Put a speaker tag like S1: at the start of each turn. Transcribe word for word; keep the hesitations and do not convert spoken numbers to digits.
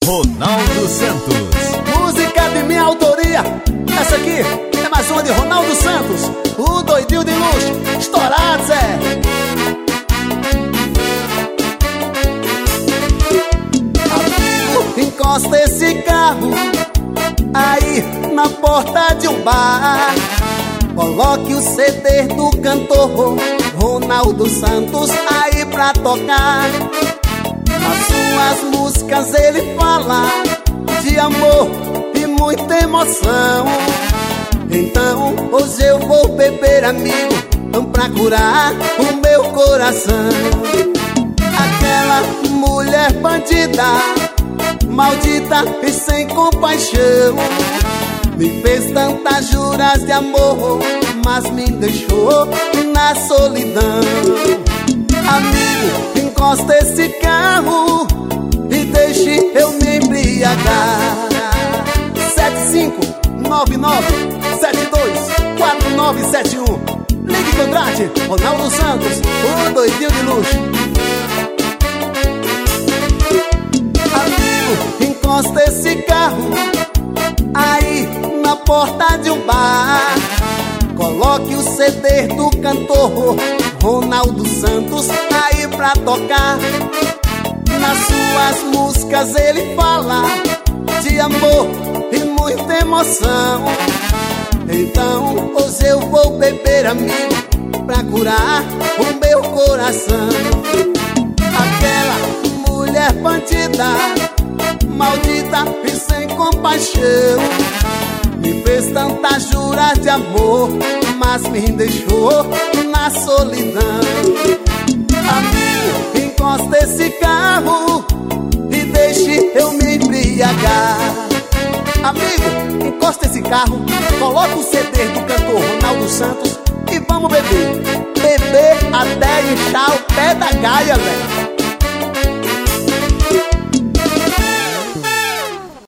S1: Ronaldo Santos.
S2: Música de minha autoria. Essa aqui é mais uma de Ronaldo Santos, o doidinho de luxo, estourado, Zé. Amigo, encosta esse carro aí na porta de um bar. Coloque o C D do cantor Ronaldo Santos aí pra tocar. Nas suas músicas ele fala de amor e muita emoção. Então hoje eu vou beber, amigo, pra curar o meu coração. Aquela mulher bandida, maldita e sem compaixão, me fez tantas juras de amor, mas me deixou na solidão. Amigo, encosta esse carro e deixe eu me embriagar. Sete cinco nove nove sete dois quatro nove sete um. Ligue e contrate Ronaldo Santos, o doidinho de luxo. Amigo, encosta esse carro aí na porta de um bar. Coloque o C D do cantor Ronaldo Santos aí pra tocar. Nas suas músicas ele fala de amor e muita emoção. Então hoje eu vou beber, amigo, pra curar o meu coração. Aquela mulher bandida, maldita e sem compaixão, me fez tantas juras de amor, mas me deixou na solidão. Amigo, encosta esse carro e deixe eu me embriagar. Amigo, encosta esse carro, coloca o C D do cantor Ronaldo Santos e vamos beber. Beber até inchar o pé da gaia, velho.